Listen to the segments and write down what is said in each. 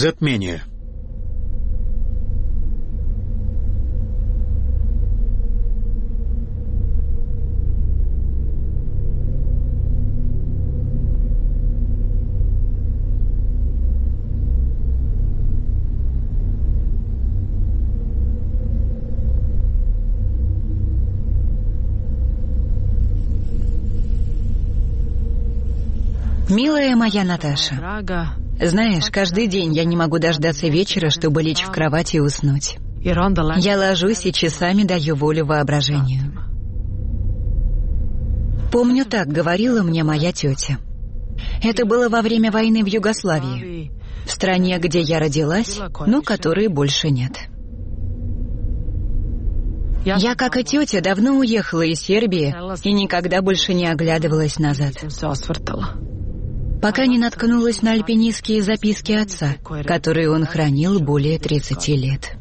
Затмение. Милая моя Наташа, знаешь, каждый день я не могу дождаться вечера, чтобы лечь в кровать и уснуть. Я ложусь и часами даю волю воображению. Помню, так говорила мне моя тетя. Это было во время войны в Югославии, в стране, где я родилась, но которой больше нет. Я, как и тетя, давно уехала из Сербии и никогда больше не оглядывалась назад, пока не наткнулась на альпинистские записки отца, которые он хранил более 30 лет.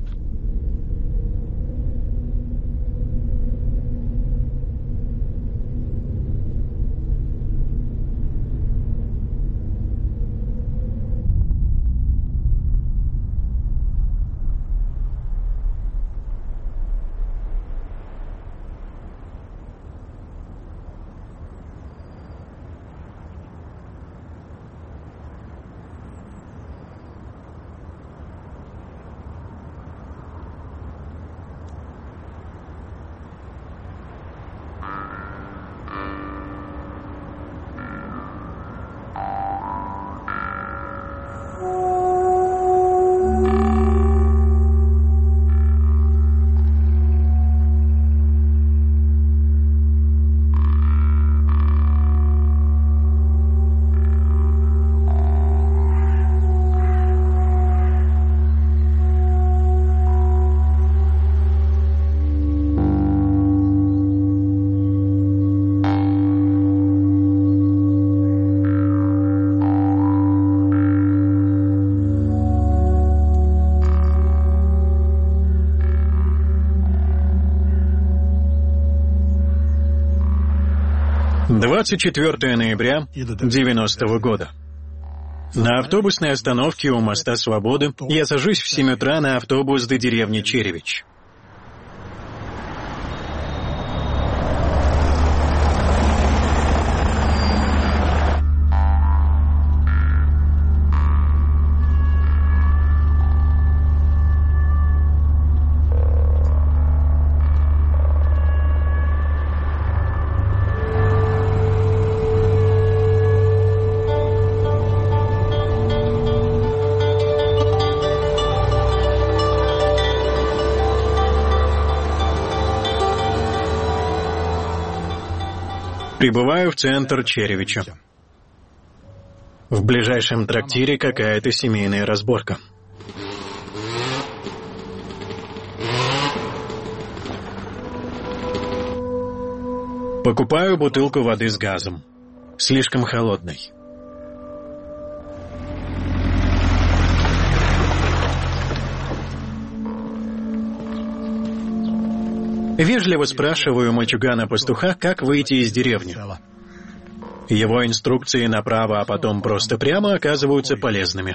«24 ноября 90-го года. На автобусной остановке у моста Свободы я сажусь в 7 утра на автобус до деревни Черевич. Прибываю в центр Черевича. В ближайшем трактире какая-то семейная разборка. Покупаю бутылку воды с газом. Слишком холодной. Вежливо спрашиваю мальчугана-пастуха, как выйти из деревни. Его инструкции направо, а потом просто прямо оказываются полезными.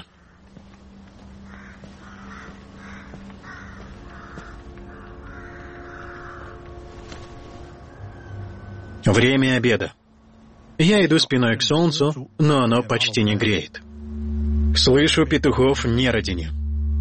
Время обеда. Я иду спиной к солнцу, но оно почти не греет. Слышу петухов не родине.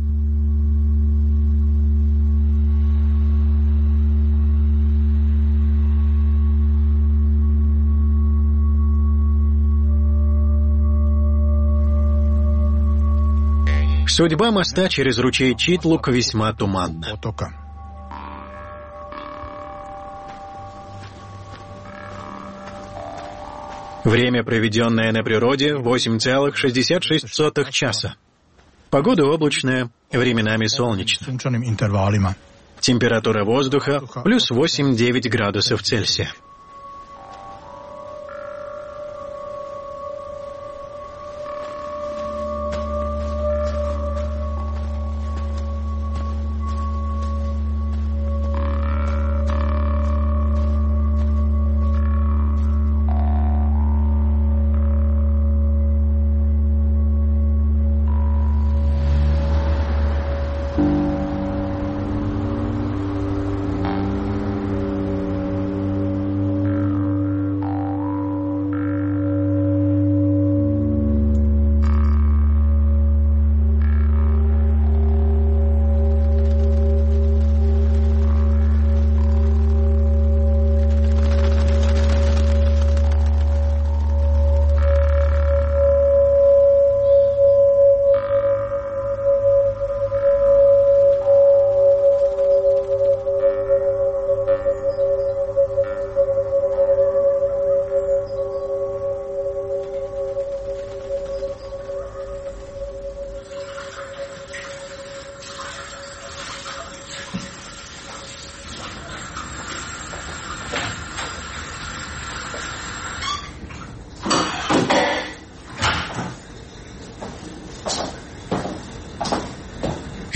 Судьба моста через ручей Читлук весьма туманна. Время, проведенное на природе, 8,66 часа. Погода облачная, временами солнечная. Температура воздуха плюс 8-9 градусов Цельсия.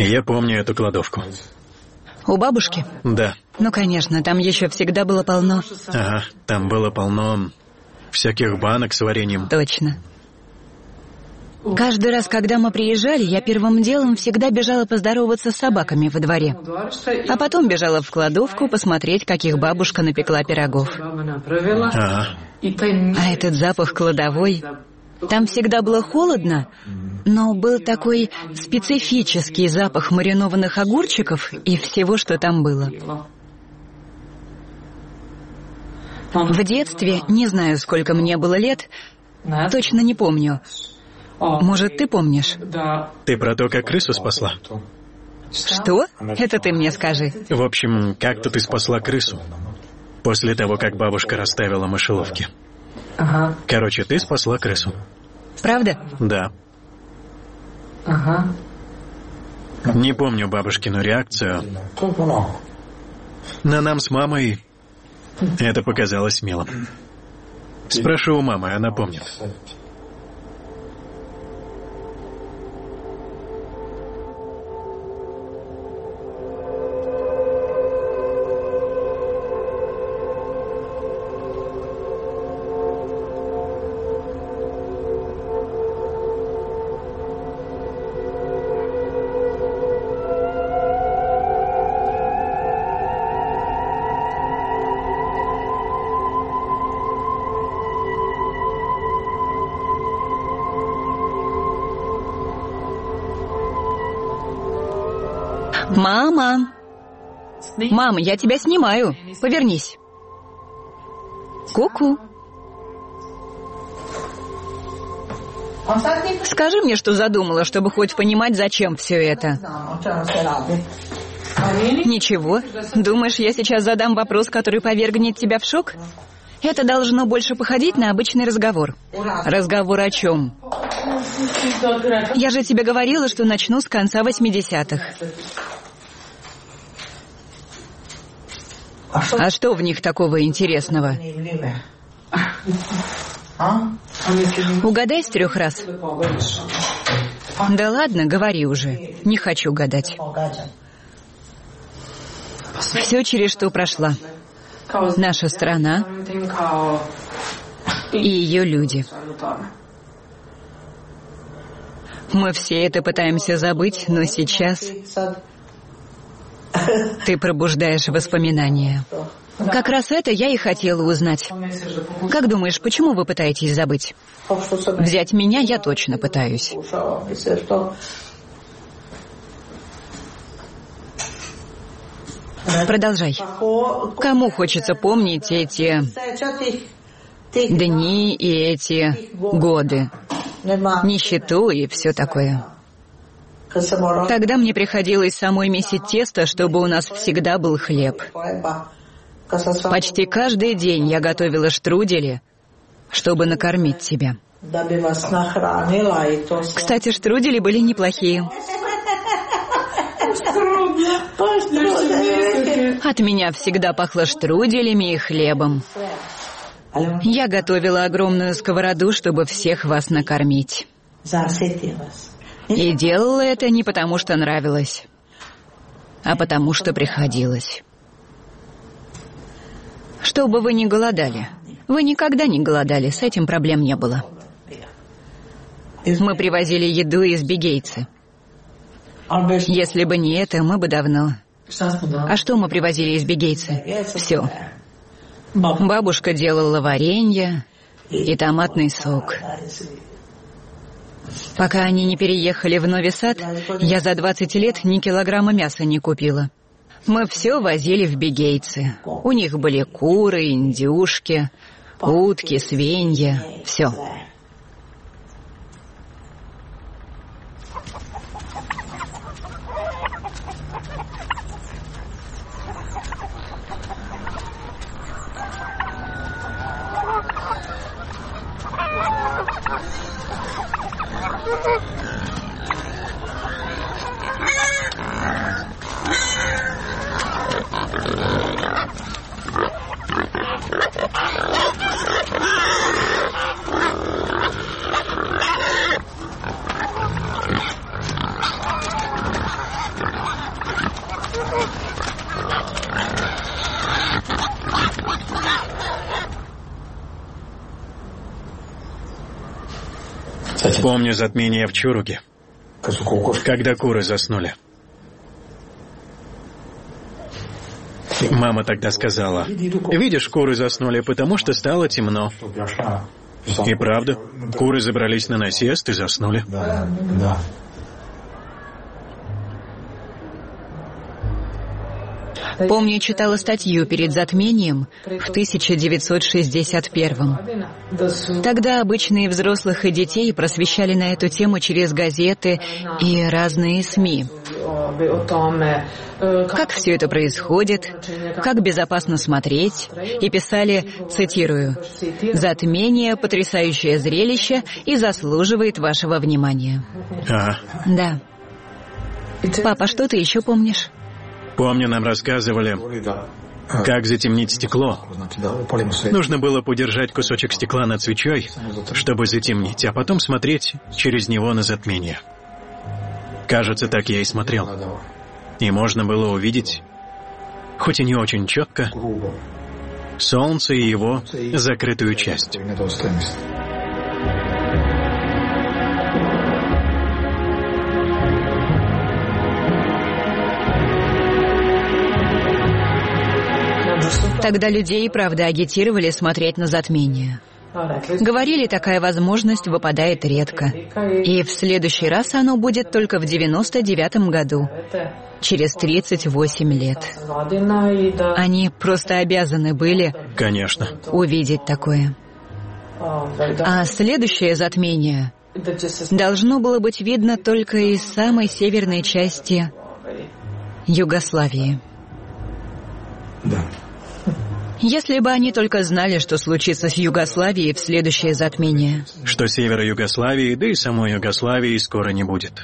Я помню эту кладовку. У бабушки? Да. Ну, конечно, там еще всегда было полно. Ага, там было полно всяких банок с вареньем. Точно. Каждый раз, когда мы приезжали, я первым делом всегда бежала поздороваться с собаками во дворе. А потом бежала в кладовку посмотреть, каких бабушка напекла пирогов. Ага. А этот запах кладовой... Там всегда было холодно, но был такой специфический запах маринованных огурчиков и всего, что там было. В детстве, не знаю, сколько мне было лет, точно не помню. Может, ты помнишь? Ты про то, как крысу спасла? Что? Это ты мне скажи. В общем, как-то ты спасла крысу. После того, как бабушка расставила мышеловки. Короче, ты спасла крысу. Правда? Да. Не помню бабушкину реакцию, но нам с мамой это показалось милым. Спрошу у мамы, она помнит. Мама! Мама, я тебя снимаю. Повернись. Ку-ку. Скажи мне, что задумала, чтобы хоть понимать, зачем все это. Ничего. Думаешь, я сейчас задам вопрос, который повергнет тебя в шок? Это должно больше походить на обычный разговор. Разговор о чем? Я же тебе говорила, что начну с конца 80-х. А что в них такого интересного? Угадай с 3 раз. Да ладно, говори уже. Не хочу гадать. Все, через что прошла. Наша страна и ее люди. Мы все это пытаемся забыть, но сейчас ты пробуждаешь воспоминания. Как раз это я и хотела узнать. Как думаешь, почему вы пытаетесь забыть? Взять меня я точно пытаюсь. Продолжай. Кому хочется помнить эти дни и эти годы? Нищету и все такое. Тогда мне приходилось самой месить тесто, чтобы у нас всегда был хлеб. Почти каждый день я готовила штрудели, чтобы накормить тебя. Кстати, штрудели были неплохие. От меня всегда пахло штруделями и хлебом. Я готовила огромную сковороду, чтобы всех вас накормить. И делала это не потому, что нравилось, а потому, что приходилось. Чтобы вы не голодали. Вы никогда не голодали, с этим проблем не было. Мы привозили еду из Бигейцы. Если бы не это, мы бы давно... А что мы привозили из Бигейцы? Все. Бабушка делала варенье и томатный сок. Пока они не переехали в Нови Сад, я за 20 лет ни килограмма мяса не купила. Мы все возили в Бигейцы. У них были куры, индюшки, утки, свиньи, все. Помню затмение в Чуруге, когда куры заснули. Мама тогда сказала: «Видишь, куры заснули, потому что стало темно». И правда, куры забрались на насест и заснули. Помню, читала статью перед затмением в 1961-м. Тогда обычные взрослых и детей просвещали на эту тему через газеты и разные СМИ. Как все это происходит, как безопасно смотреть, и писали, цитирую, «Затмение — потрясающее зрелище и заслуживает вашего внимания». Да. Папа, что ты еще помнишь? Помню, нам рассказывали, как затемнить стекло. Нужно было подержать кусочек стекла над свечой, чтобы затемнить, а потом смотреть через него на затмение. Кажется, так я и смотрел. И можно было увидеть, хоть и не очень четко, Солнце и его закрытую часть. Тогда людей, правда, агитировали смотреть на затмение. Говорили, такая возможность выпадает редко. И в следующий раз оно будет только в 99-м году, через 38 лет. Они просто обязаны были, конечно, увидеть такое. А следующее затмение должно было быть видно только из самой северной части Югославии. Да. Если бы они только знали, что случится с Югославией в следующее затмение. Что севера Югославии, да и самой Югославии скоро не будет.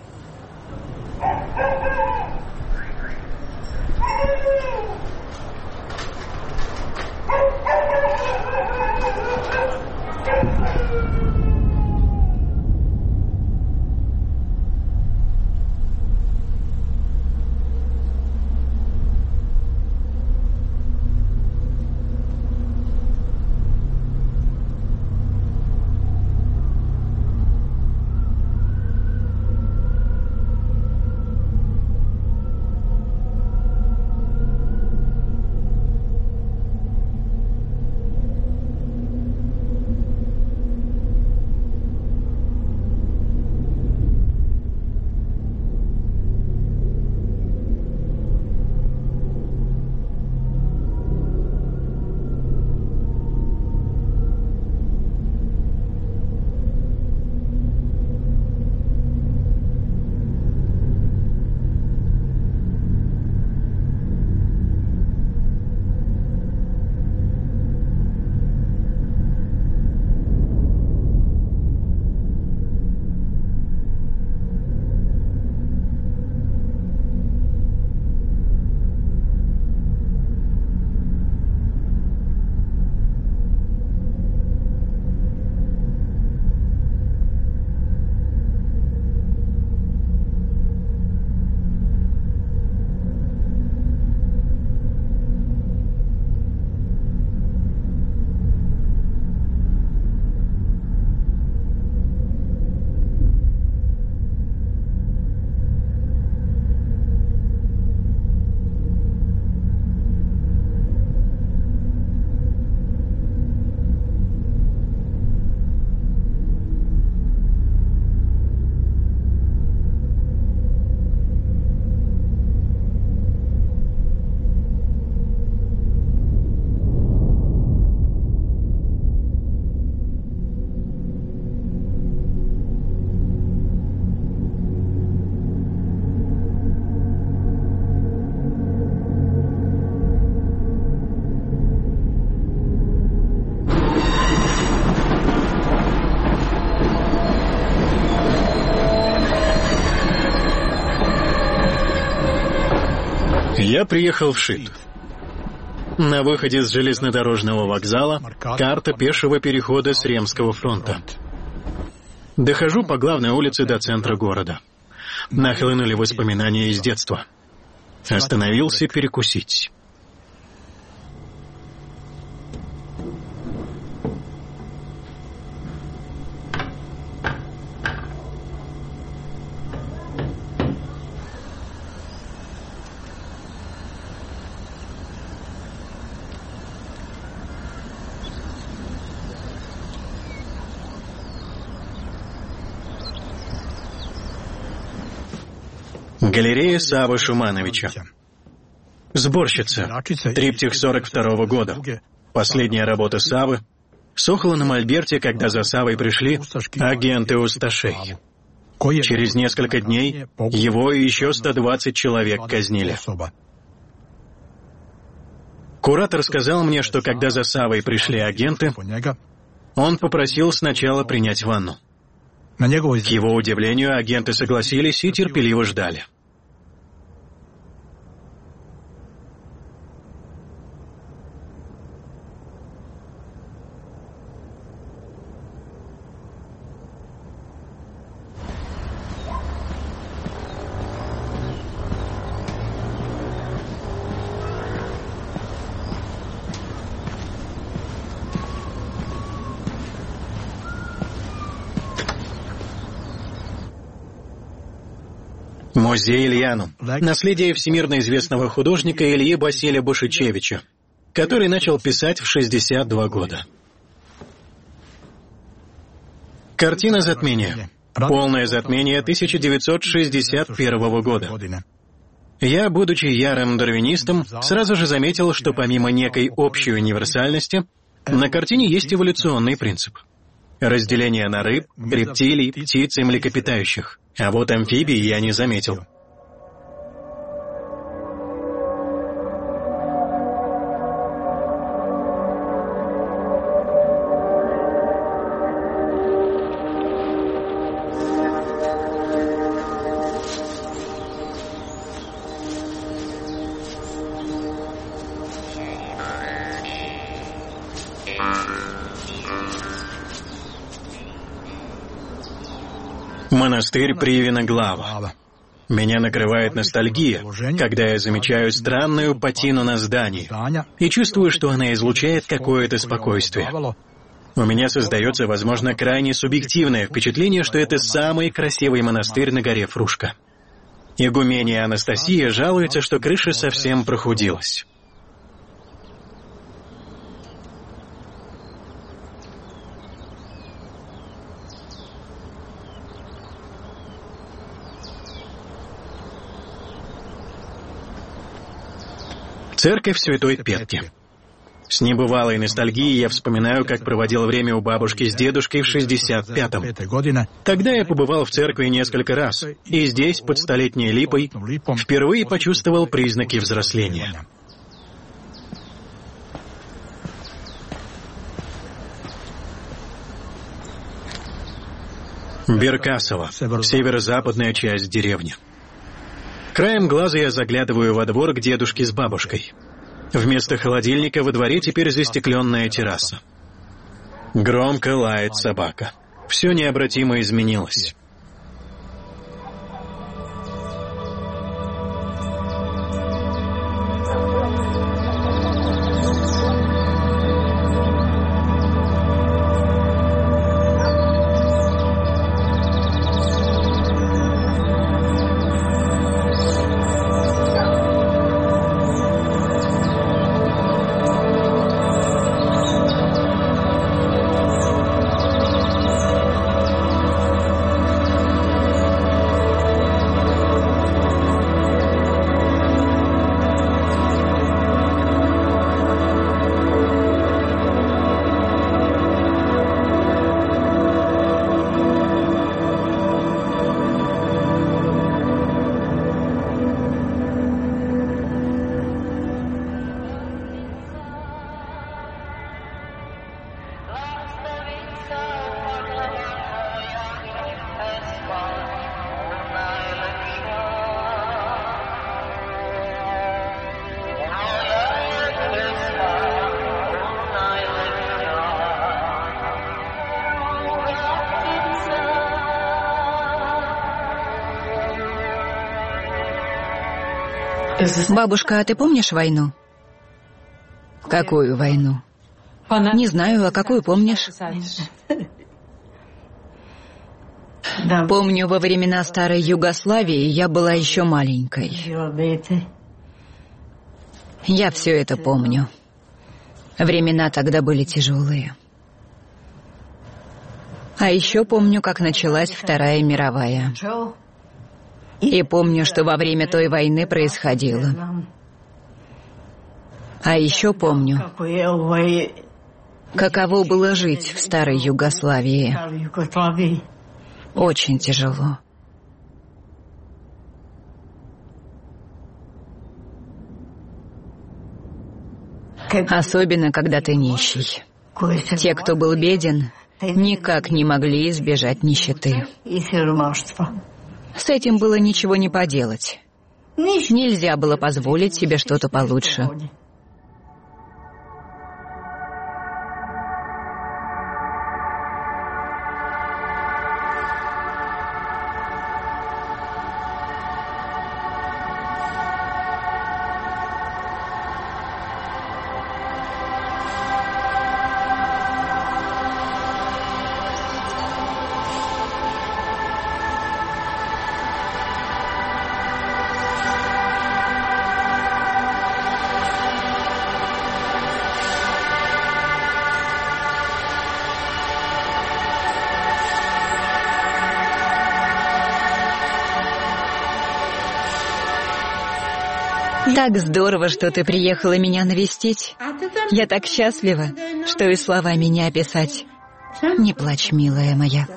Я приехал в Шит. На выходе с железнодорожного вокзала карта пешего перехода с Ремского фронта. Дохожу по главной улице до центра города. Нахлынули воспоминания из детства. Остановился перекусить. Галерея Савы Шумановича. Сборщица. Триптих 42-го года. Последняя работа Савы. Сохла на мольберте, когда за Савой пришли агенты усташей. Через несколько дней его и еще 120 человек казнили. Куратор сказал мне, что когда за Савой пришли агенты, он попросил сначала принять ванну. К его удивлению, агенты согласились и терпеливо ждали. Музей Ильяну. Наследие всемирно известного художника Ильи Басиля Бушичевича, который начал писать в 62 года. Картина «Затмение». Полное затмение 1961 года. Я, будучи ярым дарвинистом, сразу же заметил, что помимо некой общей универсальности, на картине есть эволюционный принцип. Разделение на рыб, рептилий, птиц и млекопитающих. А вот амфибии я не заметил. Монастырь Привиноглава. Меня накрывает ностальгия, когда я замечаю странную патину на здании и чувствую, что она излучает какое-то спокойствие. У меня создается, возможно, крайне субъективное впечатление, что это самый красивый монастырь на горе Фрушка. Игуменья Анастасия жалуется, что крыша совсем прохудилась. Церковь Святой Петки. С небывалой ностальгией я вспоминаю, как проводил время у бабушки с дедушкой в 65-м. Тогда я побывал в церкви несколько раз, и здесь, под столетней липой, впервые почувствовал признаки взросления. Беркасово, северо-западная часть деревни. Краем глаза я заглядываю во двор к дедушке с бабушкой. Вместо холодильника во дворе теперь застекленная терраса. Громко лает собака. Все необратимо изменилось. Бабушка, а ты помнишь войну? Какую войну? Не знаю, а какую помнишь? Помню, во времена старой Югославии я была еще маленькой. Я все это помню. Времена тогда были тяжелые. А еще помню, как началась Вторая мировая. И помню, что во время той войны происходило. А еще помню, каково было жить в старой Югославии. Очень тяжело. Особенно, когда ты нищий. Те, кто был беден, никак не могли избежать нищеты. С этим было ничего не поделать. Нельзя было позволить себе что-то получше. Так здорово, что ты приехала меня навестить. Я так счастлива, что и словами не описать. Не плачь, милая моя.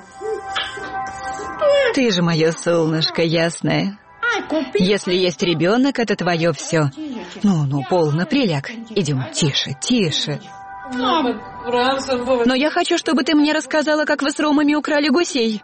Ты же мое солнышко ясное. Если есть ребенок, это твое все. Ну, полно, приляг. Идем, тише, тише. Но я хочу, чтобы ты мне рассказала, как вы с Ромами украли гусей.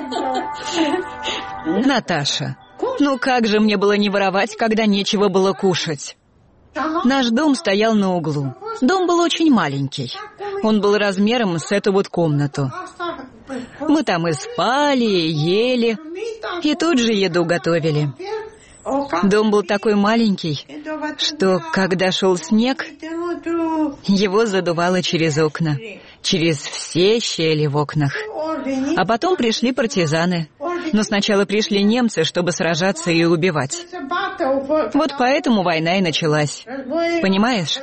Наташа, ну как же мне было не воровать, когда нечего было кушать? Наш дом стоял на углу. Дом был очень маленький. Он был размером с эту вот комнату. Мы там и спали, и ели, и тут же еду готовили. Дом был такой маленький, что, когда шел снег, его задувало через окна, через все щели в окнах. А потом пришли партизаны. Но сначала пришли немцы, чтобы сражаться и убивать. Вот поэтому война и началась. Понимаешь?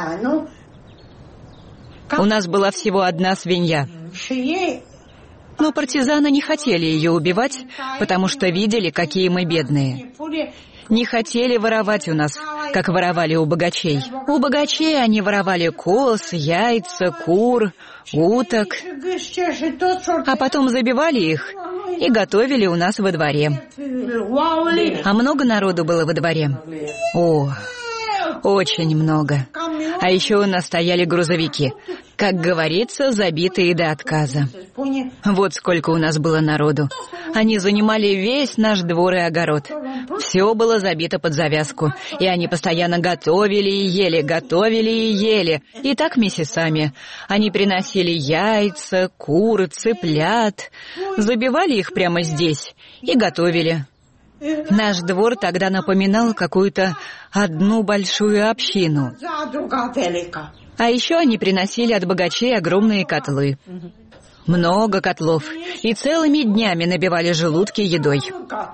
У нас была всего одна свинья. Но партизаны не хотели ее убивать, потому что видели, какие мы бедные. Не хотели воровать у нас, как воровали у богачей. У богачей они воровали коз, яйца, кур, уток, а потом забивали их и готовили у нас во дворе. А много народу было во дворе? О, очень много. А еще у нас стояли грузовики, как говорится, забитые до отказа. Вот сколько у нас было народу. Они занимали весь наш двор и огород. Все было забито под завязку. И они постоянно готовили и ели, готовили и ели. И так месяцами. Они приносили яйца, кур, цыплят. Забивали их прямо здесь и готовили. Наш двор тогда напоминал какую-то одну большую общину. А еще они приносили от богачей огромные котлы. Много котлов. И целыми днями набивали желудки едой.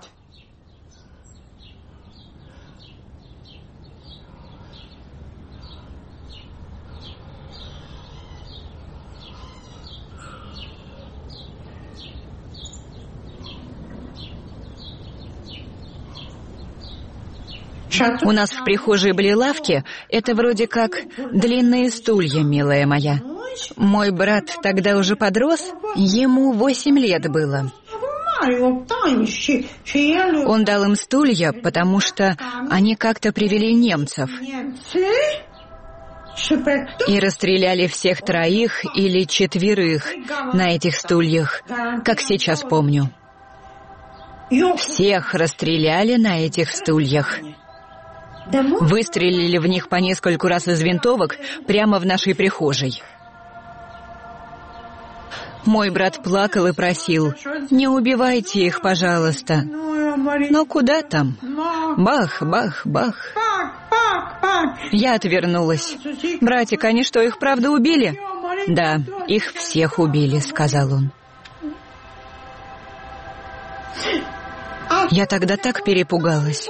У нас в прихожей были лавки. Это вроде как длинные стулья, милая моя. Мой брат тогда уже подрос, ему 8 лет было. Он дал им стулья, потому что они как-то привели немцев. И расстреляли всех 3 или 4 на этих стульях, как сейчас помню. Всех расстреляли на этих стульях. Выстрелили в них по нескольку раз из винтовок прямо в нашей прихожей. Мой брат плакал и просил: «Не убивайте их, пожалуйста». Но куда там? Бах, бах, бах. Я отвернулась. «Братик, они что, их правда убили?» «Да, их всех убили», — сказал он. Я тогда так перепугалась.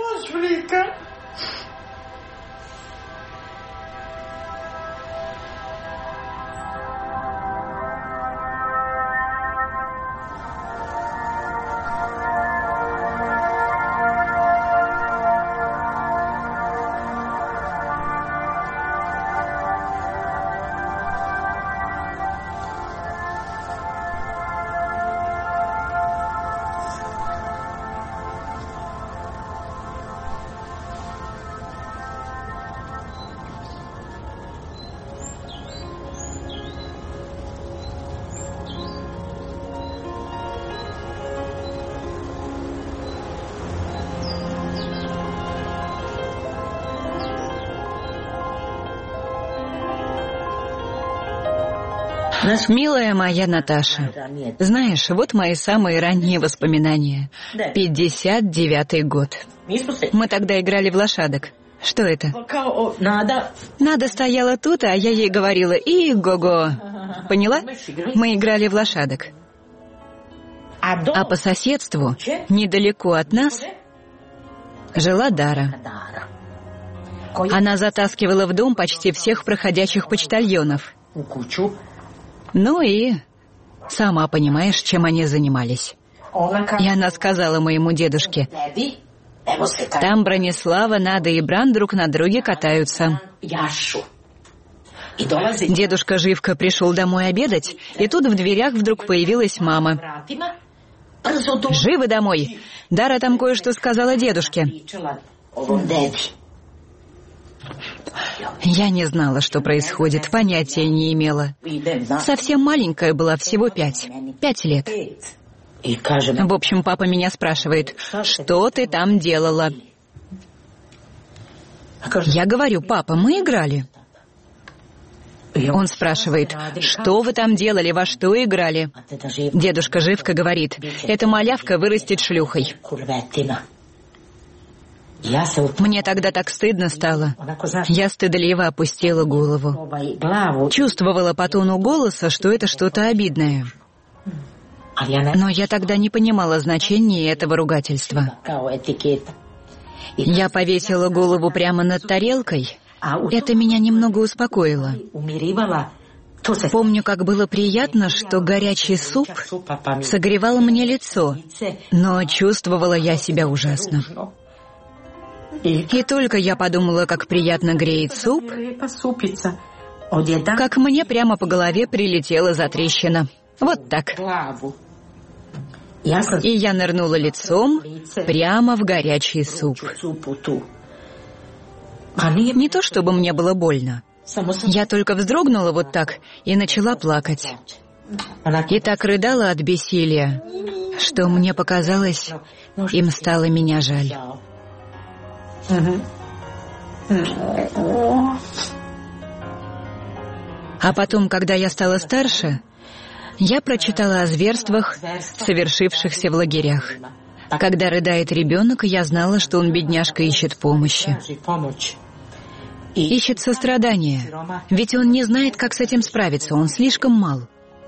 Милая моя Наташа, знаешь, вот мои самые ранние воспоминания. 59-й год. Мы тогда играли в лошадок. Что это? Нада стояла тут, а я ей говорила «И-го-го». Поняла? Мы играли в лошадок. А по соседству, недалеко от нас, жила Дара. Она затаскивала в дом почти всех проходящих почтальонов. Ну и сама понимаешь, чем они занимались. И она сказала моему дедушке: «Там Бронислава, Нада и Бран друг на друге катаются». Дедушка живко пришел домой обедать, и тут в дверях вдруг появилась мама. «Живо домой! Дара там кое-что сказала дедушке». Я не знала, что происходит, понятия не имела. Совсем маленькая была, всего 5 лет. В общем, папа меня спрашивает: «Что ты там делала?» Я говорю: «Папа, мы играли». Он спрашивает: «Что вы там делали, во что играли?» Дедушка живко говорит: «Эта малявка вырастет шлюхой». Мне тогда так стыдно стало. Я стыдливо опустила голову. Чувствовала по тону голоса, что это что-то обидное. Но я тогда не понимала значения этого ругательства. Я повесила голову прямо над тарелкой. Это меня немного успокоило. Помню, как было приятно, что горячий суп согревал мне лицо, но чувствовала я себя ужасно. И только я подумала, как приятно греет суп, как мне прямо по голове прилетела затрещина. Вот так. И я нырнула лицом прямо в горячий суп. Не то чтобы мне было больно. Я только вздрогнула вот так и начала плакать. И так рыдала от бессилия, что мне показалось, им стало меня жаль. А потом, когда я стала старше, я прочитала о зверствах, совершившихся в лагерях. Когда рыдает ребенок, я знала, что он, бедняжка, ищет помощи. Ищет сострадания, ведь он не знает, как с этим справиться, он слишком мал.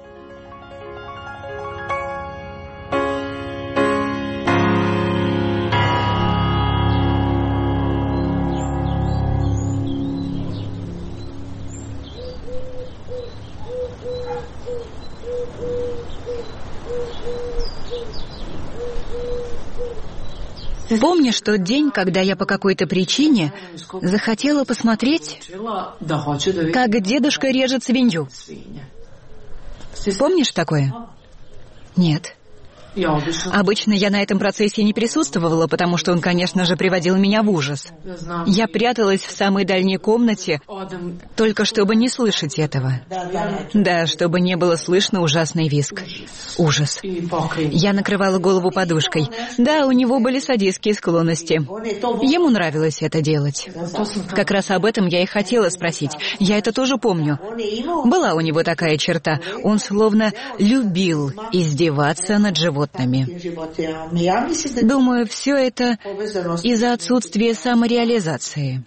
Помнишь тот день, когда я по какой-то причине захотела посмотреть, как дедушка режет свинью? Помнишь такое? Нет. Обычно я на этом процессе не присутствовала, потому что он, конечно же, приводил меня в ужас. Я пряталась в самой дальней комнате, только чтобы не слышать этого. Да, чтобы не было слышно ужасный визг. Ужас. Я накрывала голову подушкой. Да, у него были садистские склонности. Ему нравилось это делать. Как раз об этом я и хотела спросить. Я это тоже помню. Была у него такая черта. Он словно любил издеваться над животными. животными. Думаю, все это из-за отсутствия самореализации.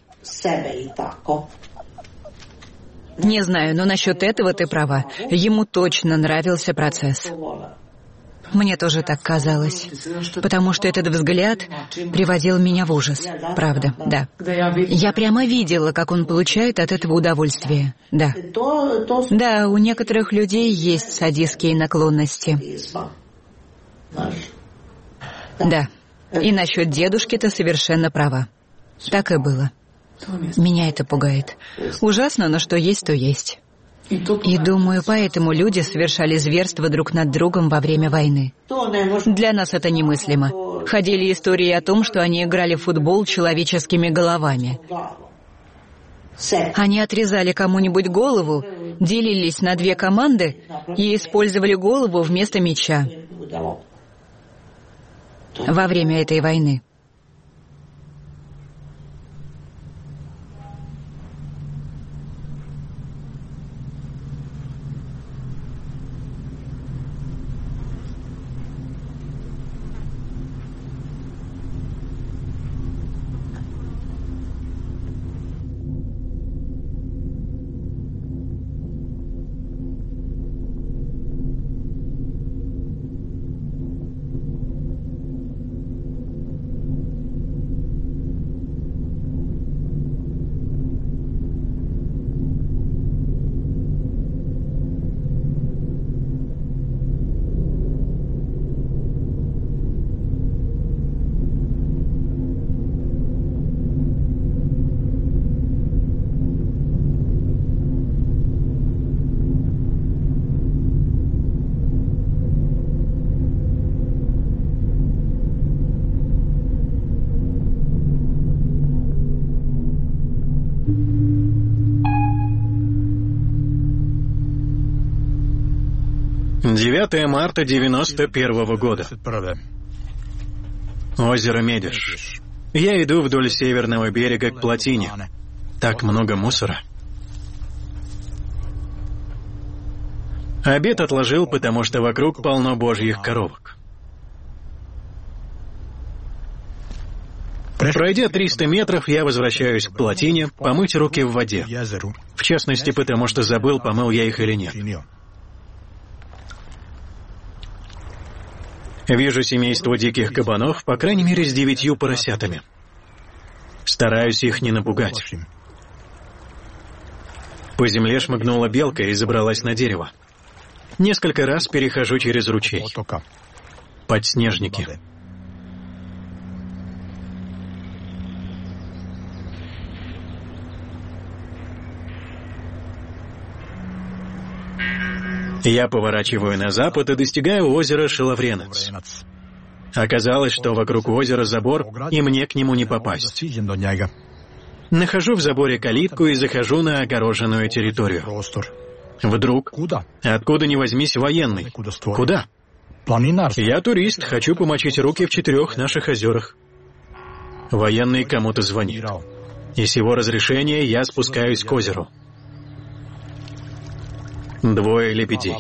Не знаю, но насчет этого ты права. Ему точно нравился процесс. Мне тоже так казалось, потому что этот взгляд приводил меня в ужас. Правда, да. Я прямо видела, как он получает от этого удовольствие. Да. Да, у некоторых людей есть садистские наклонности. Да. И насчет дедушки ты совершенно права. Так и было. Меня это пугает. Ужасно, но что есть, то есть. И думаю, поэтому люди совершали зверства друг над другом во время войны. Для нас это немыслимо. Ходили истории о том, что они играли в футбол человеческими головами. Они отрезали кому-нибудь голову, делились на 2 команды и использовали голову вместо мяча во время этой войны. Марта 91 года. Озеро Медиш. Я иду вдоль северного берега к плотине. Так много мусора. Обед отложил, потому что вокруг полно божьих коровок. Пройдя 300 метров, я возвращаюсь к плотине помыть руки в воде. В частности, потому что забыл, помыл я их или нет. Вижу семейство диких кабанов, по крайней мере, с 9 поросятами. Стараюсь их не напугать. По земле шмыгнула белка и забралась на дерево. Несколько раз перехожу через ручей. Подснежники. Я поворачиваю на запад и достигаю озера Шиловренец. Оказалось, что вокруг озера забор, и мне к нему не попасть. Нахожу в заборе калитку и захожу на огороженную территорию. Вдруг, откуда ни возьмись, военный. Куда? Я турист, хочу помочить руки в 4 наших озерах. Военный кому-то звонит. И с его разрешения я спускаюсь к озеру. 2 лебедей.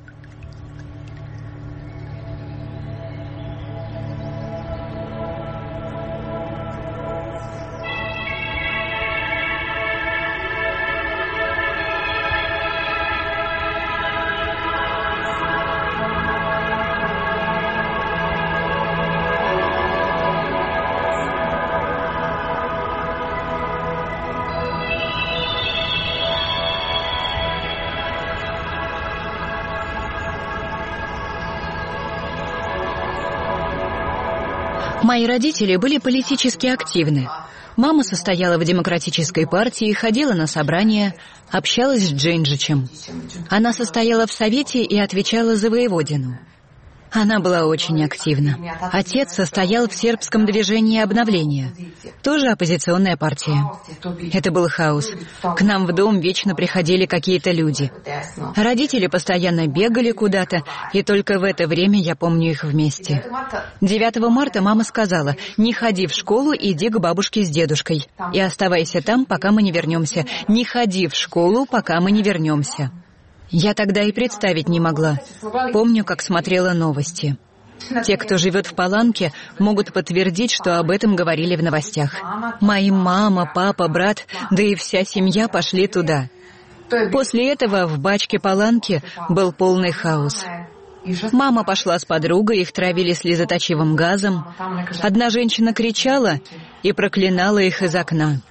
Мои родители были политически активны. Мама состояла в демократической партии, ходила на собрания, общалась с Джинджичем. Она состояла в совете и отвечала за воеводину. Она была очень активна. Отец состоял в сербском движении обновления. Тоже оппозиционная партия. Это был хаос. К нам в дом вечно приходили какие-то люди. Родители постоянно бегали куда-то, и только в это время я помню их вместе. 9 марта мама сказала: «Не ходи в школу, иди к бабушке с дедушкой. И оставайся там, пока мы не вернемся. Не ходи в школу, пока мы не вернемся». Я тогда и представить не могла. Помню, как смотрела новости. Те, кто живет в Паланке, могут подтвердить, что об этом говорили в новостях. Мои мама, папа, брат, да и вся семья пошли туда. После этого в бачке Паланки был полный хаос. Мама пошла с подругой, их травили слезоточивым газом. Одна женщина кричала и проклинала их из окна.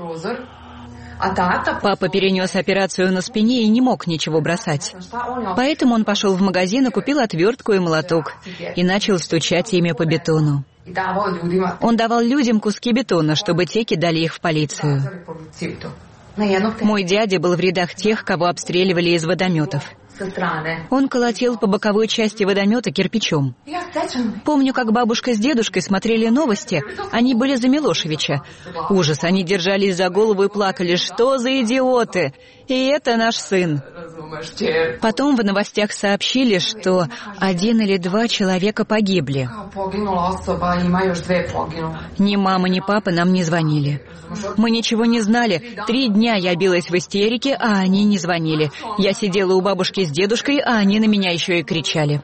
Папа перенес операцию на спине и не мог ничего бросать. Поэтому он пошел в магазин и купил отвертку и молоток и начал стучать ими по бетону. Он давал людям куски бетона, чтобы те кидали их в полицию. Мой дядя был в рядах тех, кого обстреливали из водометов. Он колотил по боковой части водомета кирпичом. Помню, как бабушка с дедушкой смотрели новости. Они были за Милошевича. Ужас, они держались за голову и плакали. Что за идиоты? И это наш сын. Потом в новостях сообщили, что 1 или 2 человека погибли. Ни мама, ни папа нам не звонили. Мы ничего не знали. 3 дня я билась в истерике, а они не звонили. Я сидела у бабушки с дедушкой, а они на меня еще и кричали.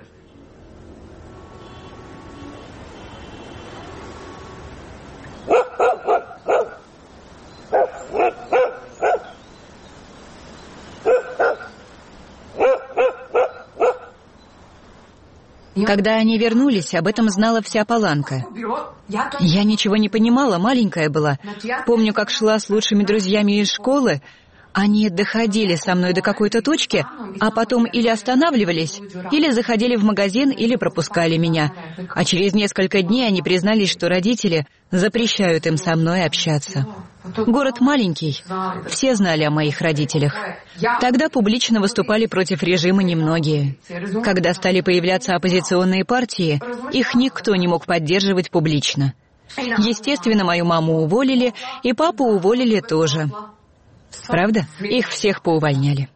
Когда они вернулись, об этом знала вся Паланка. Я ничего не понимала, маленькая была. Помню, как шла с лучшими друзьями из школы. Они доходили со мной до какой-то точки, а потом или останавливались, или заходили в магазин, или пропускали меня. А через несколько дней они признались, что родители запрещают им со мной общаться. Город маленький, все знали о моих родителях. Тогда публично выступали против режима немногие. Когда стали появляться оппозиционные партии, их никто не мог поддерживать публично. Естественно, мою маму уволили, и папу уволили тоже. Правда? Их всех поувольняли.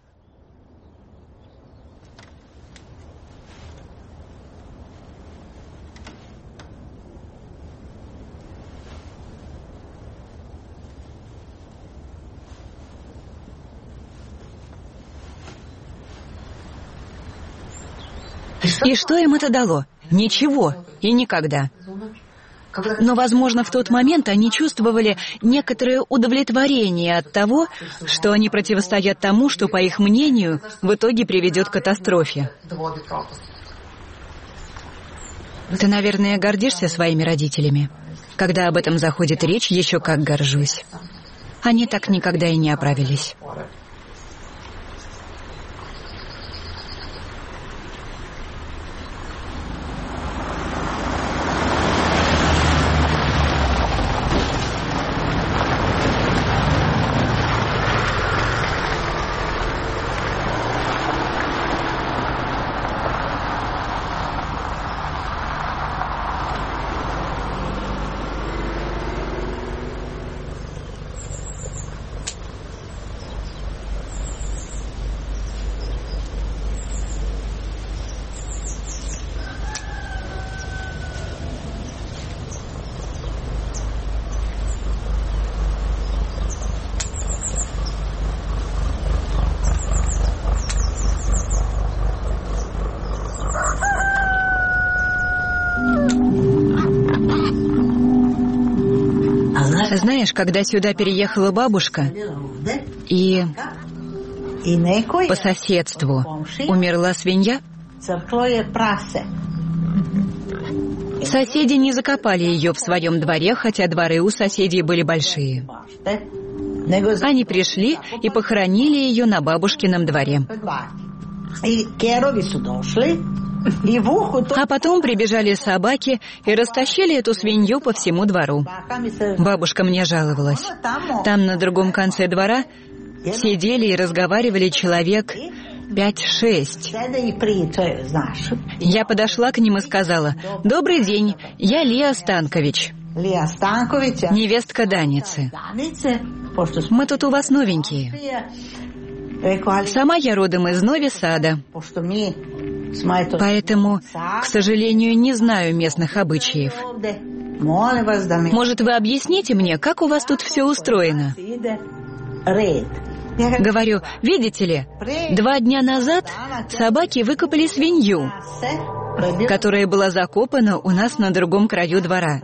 И что им это дало? Ничего и никогда. Но, возможно, в тот момент они чувствовали некоторое удовлетворение от того, что они противостоят тому, что, по их мнению, в итоге приведет к катастрофе. Ты, наверное, гордишься своими родителями. Когда об этом заходит речь, еще как горжусь. Они так никогда и не оправились. Знаешь, когда сюда переехала бабушка, и по соседству умерла свинья, соседи не закопали ее в своем дворе, хотя дворы у соседей были большие. Они пришли и похоронили ее на бабушкином дворе. А потом прибежали собаки и растащили эту свинью по всему двору. Бабушка мне жаловалась. Там на другом конце двора сидели и разговаривали человек 5-6. Я подошла к ним и сказала: «Добрый день, я Лия Станкович, невестка Даницы. Мы тут у вас новенькие. Сама я родом из Нови Сада, поэтому, к сожалению, не знаю местных обычаев. Может, вы объясните мне, как у вас тут все устроено?» Говорю, видите ли, 2 дня назад собаки выкопали свинью, которая была закопана у нас на другом краю двора.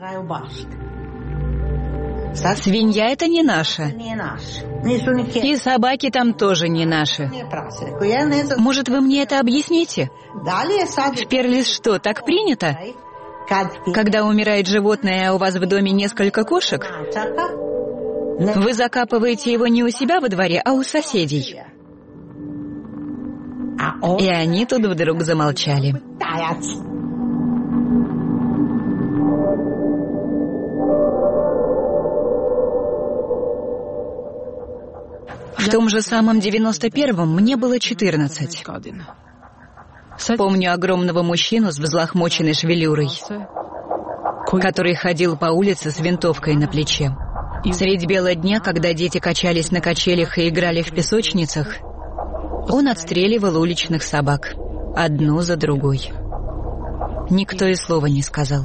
Свинья — это не наша. И собаки там тоже не наши. Может, вы мне это объясните? В Перлис что, так принято? Когда умирает животное, а у вас в доме несколько кошек, вы закапываете его не у себя во дворе, а у соседей. И они тут вдруг замолчали. В том же самом 91-м мне было 14. Помню огромного мужчину с взлохмоченной шевелюрой, который ходил по улице с винтовкой на плече. Средь бела дня, когда дети качались на качелях и играли в песочницах, он отстреливал уличных собак, одну за другой. Никто и слова не сказал.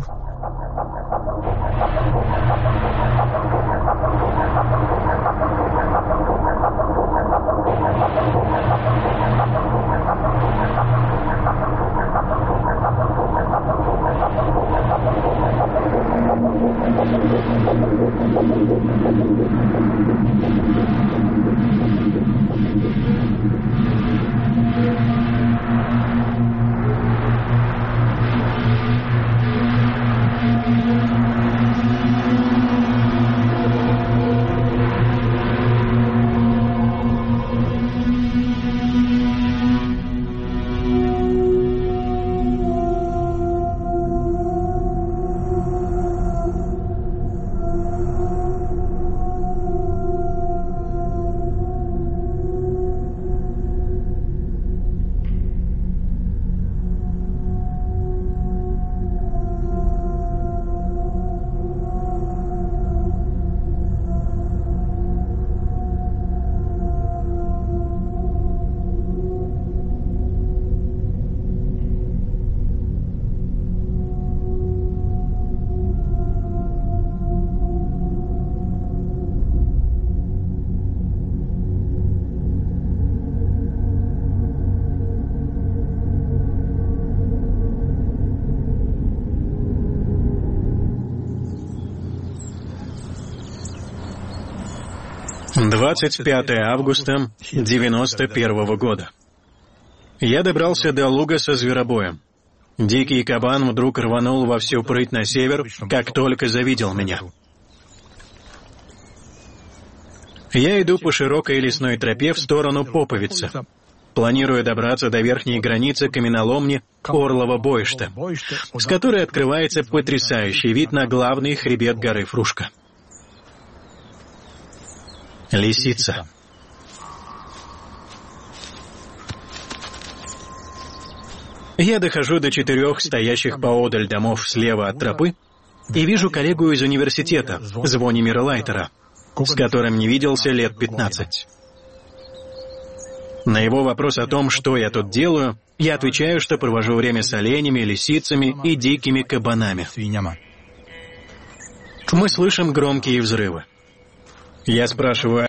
«25 августа 91 года. Я добрался до луга со зверобоем. Дикий кабан вдруг рванул во всю прыть на север, как только завидел меня. Я иду по широкой лесной тропе в сторону Поповицы, планируя добраться до верхней границы каменоломни Орлова-Бойшта, с которой открывается потрясающий вид на главный хребет горы Фрушка. Лисица. Я дохожу до 4 стоящих поодаль домов слева от тропы и вижу коллегу из университета, Звонимира Лайтера, с которым не виделся лет 15. На его вопрос о том, что я тут делаю, я отвечаю, что провожу время с оленями, лисицами и дикими кабанами. Мы слышим громкие взрывы. Я спрашиваю,